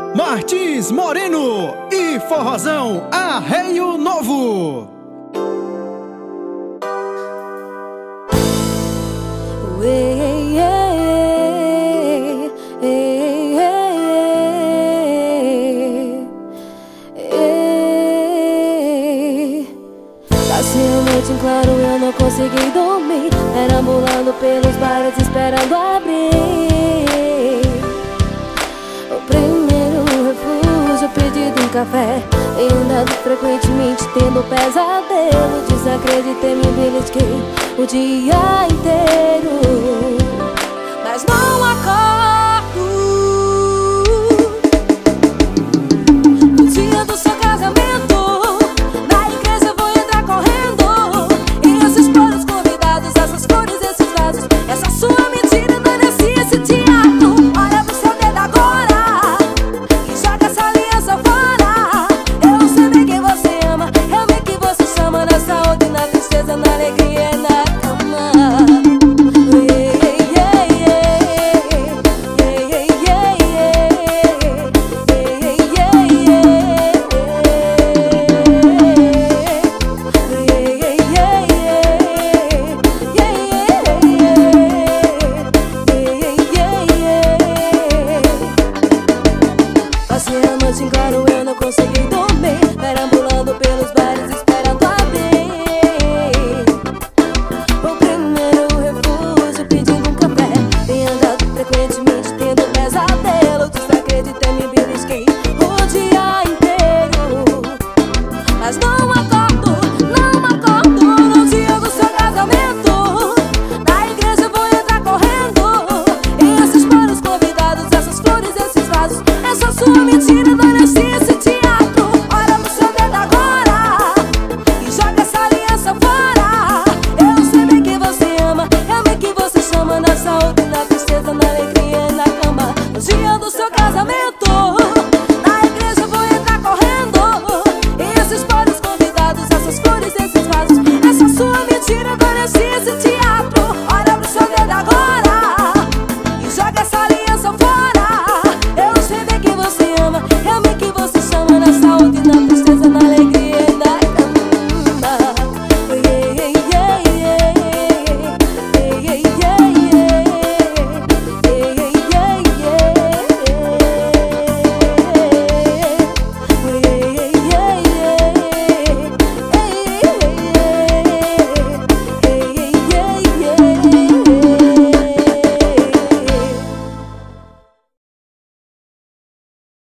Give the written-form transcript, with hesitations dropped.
Martins Moreno e Forrozão Arreio Novo. Passei a noite em claro, eu não consegui dormir, perambulando pelos bares esperando abrir. O primeiro refúgio, pedido um café, e andado frequentemente tendo pesadelo. Desacreditei, me belisquei o dia inteiro, mas não acordo. No dia do seu casamento, na igreja eu vou entrar correndo, e esses planos convidados, essas flores, esses vasos, essa sua mentira, dane-se esse teatro. Olha pro seu dedo agora e joga essa aliança fora. Eu sei bem quem você ama, eu bem que você chama, na saúde, na tristeza, na alegria e na cama. Passei a noite em claro, eu não consegui dormir, perambulando pelos bares esperando abrir. O primeiro refúgio, pedindo um café, tenho andado frequentemente tendo pesadelo. Desacreditei, me belisquei o dia inteiro, mas não acordo, não acordo. No dia do seu casamento, na igreja eu vou entrar correndo, e esses planos convidados, essas flores, esses vasos, essa sua mentira, dane-se esse teatro. Olha pro seu dedo agora e joga essa aliança fora. Eu sei bem que você ama, eu bem que você chama, na saúde, na tristeza, na alegria, na